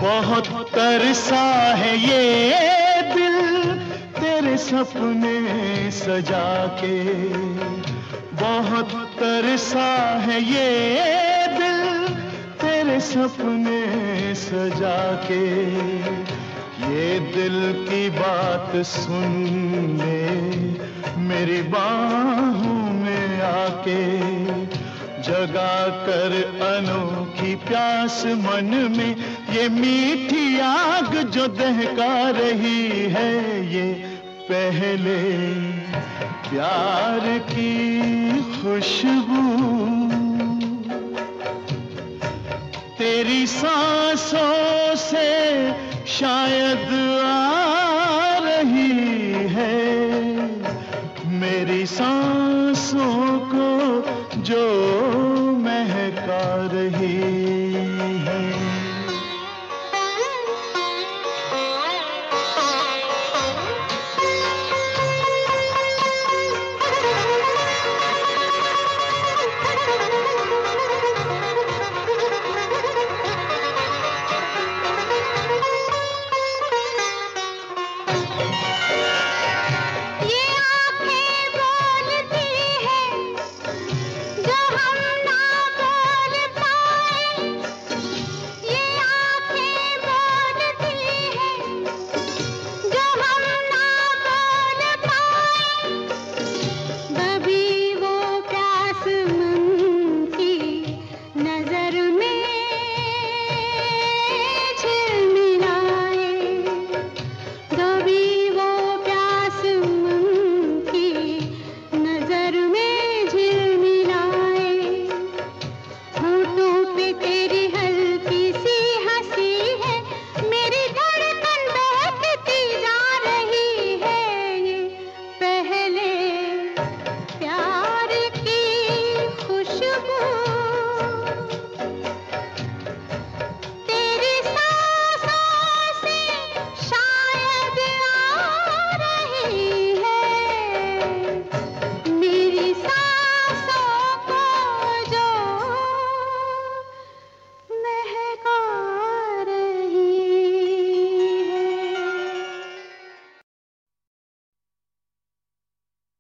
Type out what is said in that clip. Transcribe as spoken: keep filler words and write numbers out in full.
बहुत तरसा है ये दिल तेरे सपने सजा के, बहुत तरसा है ये दिल तेरे सपने सजा के। ये दिल की बात सुन ले मेरी बाहों में आके, जगा कर अनोखी प्यास मन में, ये मीठी आग जो दहका रही है ये पहले प्यार की खुशबू। तेरी सांसों से शायद आ रही है, मेरी सांसों को जो महका रही है। ये आँखें बोलती है जो हम